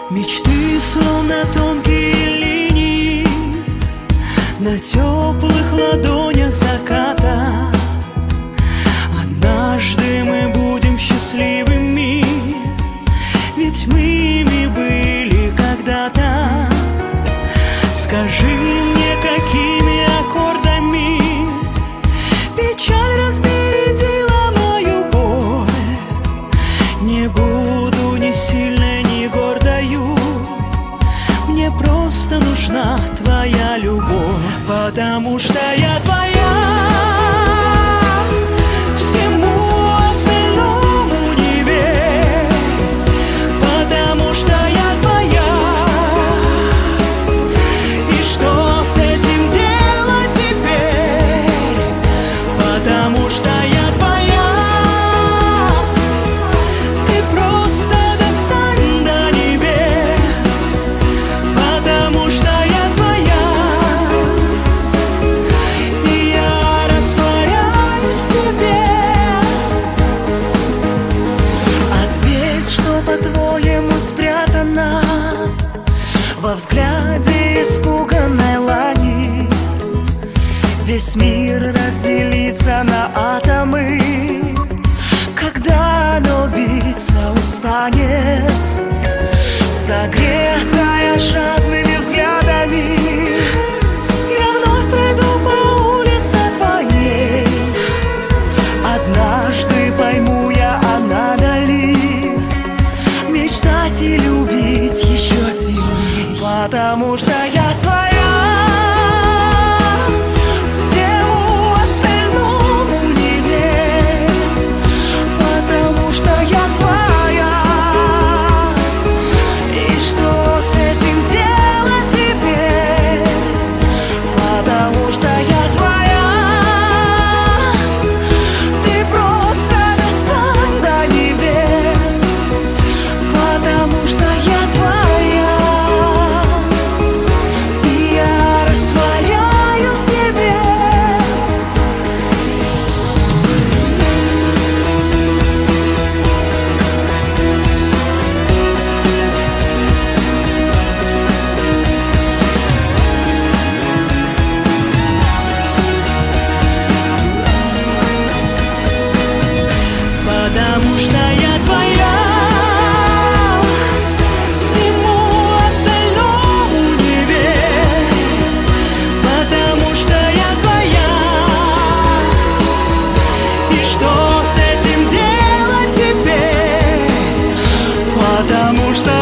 Мечты, словно тонкие линии на теплых ладонях заката. Однажды мы будем счастливыми, ведь мы ими были когда-то. Скажи мне, какими аккордами печаль разбередила мою боль. Не буду ни сильной, ни гордою, мне просто нужна твоя любовь, потому что я твоя. Всему остальному не верь, потому что я твоя. И что с этим делать теперь? Потому что я твоя. Ты просто достань до небес, потому что я твоя. И я растворяюсь в тебе. Ответь, что по-твоему спрятано во взгляде испуганной лани. Весь мир разделится на атомы, когда оно биться устанет. Согретая жадными взглядами, я вновь пройду по улице твоей. Однажды пойму я, а надо ли мечтать и любить еще сильней, потому что я твоя. Всему остальному не верь, потому что я твоя. И что с этим делать теперь? Потому что я твоя. Ты просто достань до небес, потому что я твоя. И я растворяюсь в тебе. Потому что я твоя. Всему остальному не верь, потому что я твоя. И что с этим делать теперь? Потому что